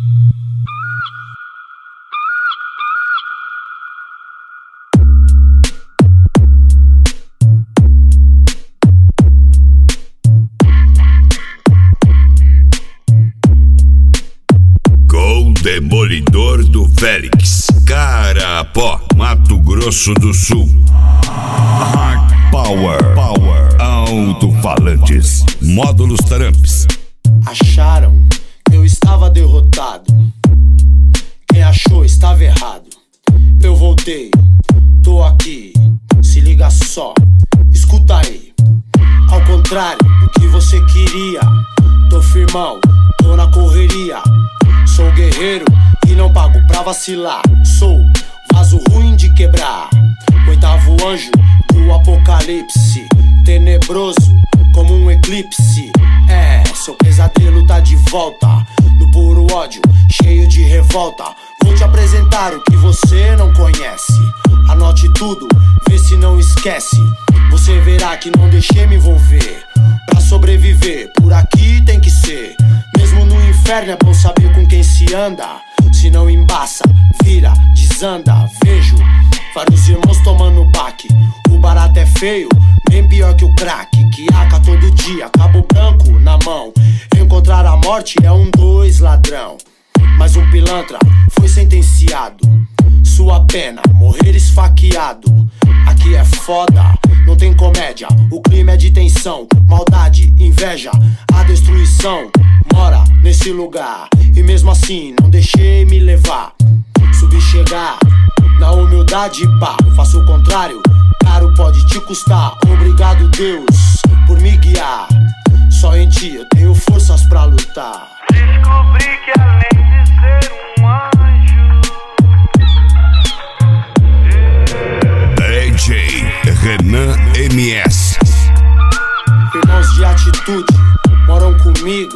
Demolidor do Félix, Carapó, Mato Grosso do Sul. Hard Power, alto-falantes, módulos Taramps. Acharam que eu estava derrotado. Quem achou estava errado. Eu voltei, tô aqui, se liga só, escuta aí. Ao contrário do que você queria, tô firmão, tô na correria. Sou guerreiro e não pago pra vacilar. Sou vaso ruim de quebrar, oitavo anjo do apocalipse, tenebroso como um eclipse. Seu pesadelo tá de volta, no puro ódio, cheio de revolta. Vou te apresentar o que você não conhece. Anote tudo, vê se não esquece. Você verá que não deixei me envolver. Pra sobreviver, por aqui tem que ser. Mesmo no inferno é bom saber com quem se anda. Se não embaça, vira, desanda. Vejo vários irmãos tomando baque. O barato é feio, bem pior que o crack. Que aca todo dia, cabo branco na mão. Encontrar a morte é 2 ladrão. Mas um pilantra foi sentenciado. Sua pena, morrer esfaqueado. Aqui é foda, não tem comédia. O clima é de tensão, maldade, inveja. A destruição mora nesse lugar. E mesmo assim não deixei me levar. Subi chegar, na humildade pá. Faço o contrário, caro pode te custar. Obrigado Deus por me guiar. Só em ti eu tenho forças pra lutar. Descobri que além de ser um anjo, DJ Renan MS. Irmãos de atitude moram comigo.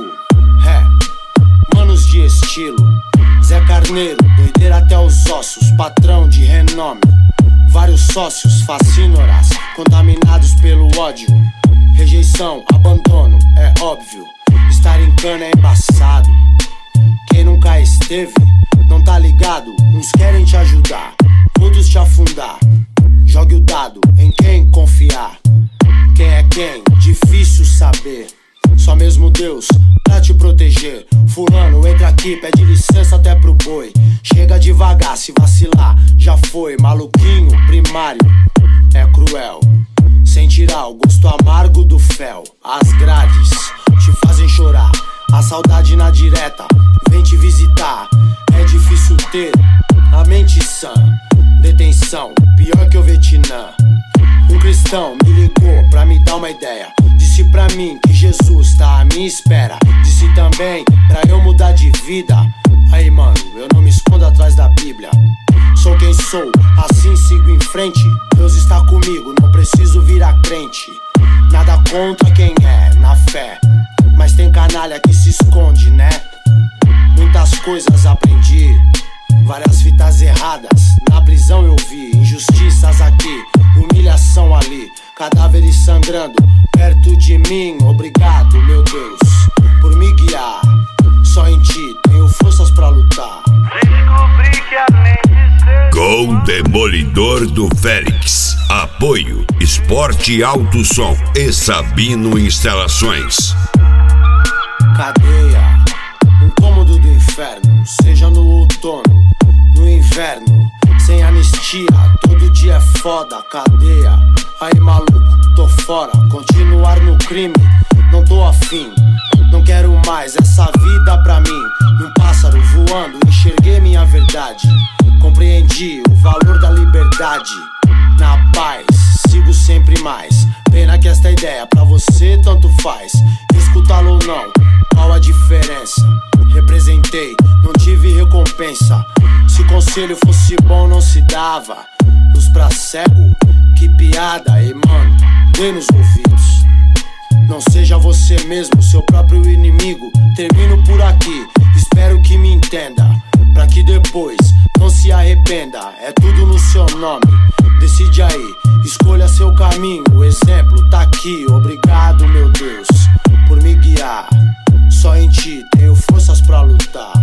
Manos de estilo. Zé Carneiro, doideira até os ossos. Patrão de renome. Vários sócios, fascínoras, contaminados pelo ódio. Rejeição, abandono, é óbvio. Estar em cana é embaçado. Quem nunca esteve, não tá ligado. Uns querem te ajudar, outros te afundar. Jogue o dado em quem confiar. Quem é quem? Difícil saber. Só mesmo Deus pra te proteger. Fulano, entra aqui, pede licença até pro boi. Chega devagar, se vacilar, já foi. Maluquinho, primário, é cruel. Sem tirar o gosto amargo do fel. As grades te fazem chorar. A saudade na direta vem te visitar. É difícil ter a mente sã. Detenção, pior que o Vietnã. Um cristão me ligou pra me dar uma ideia. Disse pra mim que Jesus tá à minha espera. Disse também pra eu mudar de vida. Aí mano, eu não me escondo atrás da Bíblia. Sou quem sou, assim sigo em frente. Deus está comigo, não preciso virar crente. Nada contra quem é, na fé. Mas tem canalha que se esconde, né? Muitas coisas aprendi, várias fitas erradas. Na prisão eu vi injustiças aqui, humilhação ali, cadáveres sangrando perto de mim. Obrigado, meu Deus, por me guiar. Só em ti tenho forças pra lutar. descobri que além de ser Com Demolidor do Félix. Apoio Esporte Alto Som e Sabino Instalações. Cadeia, um cômodo do inferno. Seja no outono, no inverno. Sem anistia, todo dia é foda. Cadeia, aí maluco, tô fora. Continuar no crime, não tô afim. Não quero mais essa vida pra mim. Num pássaro voando, enxerguei minha verdade. Compreendi o valor da liberdade. Na paz, sigo sempre mais. Pena que esta ideia pra você tanto faz. Escutá-lo ou não, qual a diferença? Representei, não tive recompensa. Se conselho fosse bom não se dava. Luz pra cego, que piada. E mano, dê nos ouvidos. Não seja você mesmo, seu próprio inimigo. Termino por aqui, espero que me entenda. Pra que depois não se arrependa. É tudo no seu nome, decide aí, escolha seu caminho. O exemplo tá aqui, obrigado meu Deus por me guiar. Só em ti tenho forças pra lutar.